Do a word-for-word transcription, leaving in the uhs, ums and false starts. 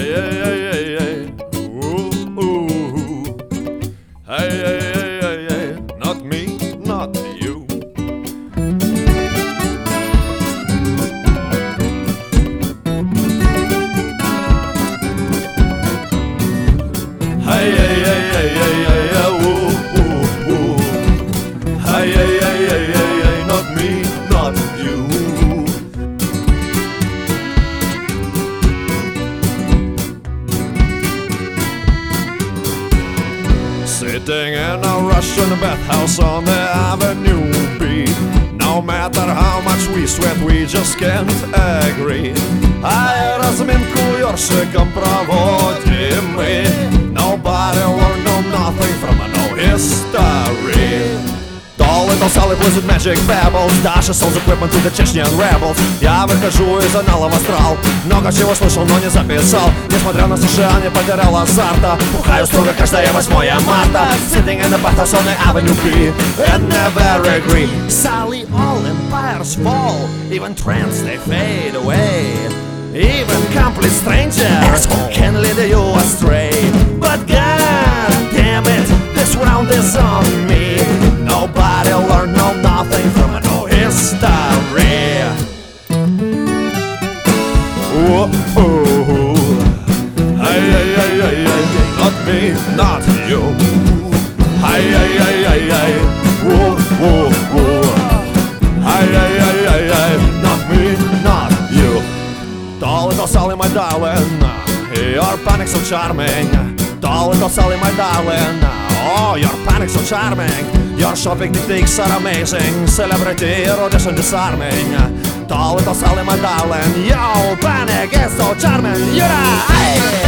hey, hey, hey, hey. Ooh, ooh. Hey, hey, hey, hey, hey. Not me, not you. Hey, hey, hey, hey, hey, hey, hey. Ooh, ooh, ooh. Hey, hey, hey, hey, hey, hey. Not me, not you. Sitting in a Russian bathhouse on the Avenue B. No matter how much we sweat, we just can't agree. А разминку ёршиком проводим мы. Nobody learned no nothing from no history. All little solid blizzard magic babbles. Dasha sells equipment to the Chechen rebels. Я выхожу из анала в астрал. Много чего слышал, но не записал. Несмотря на США, не потерял азарта. Бухаю строго каждое восьмое марта. Sitting in the bathhouse on the Avenue B and never agree. Sally, all empires fall. Even trends, they fade away. Even complete strangers can lead you astray. But god damn it, this round is on me. Nobody learned no nothing from no history. Whoa, hey, hey, hey, hey, hey, not me, not you. Hey, hey, hey, hey, hey, whoa, whoa, whoa. Hey, hey, hey, hey, hey, not me, not you. Tall little Sally, my darling, your panic so charming. Tall little Sally, my darling, oh, your panic so charming. Your shopping techniques are amazing. Celebrity erosion disarming. Tall little Sally, my darling, your panic is so charming. Yeah, hey.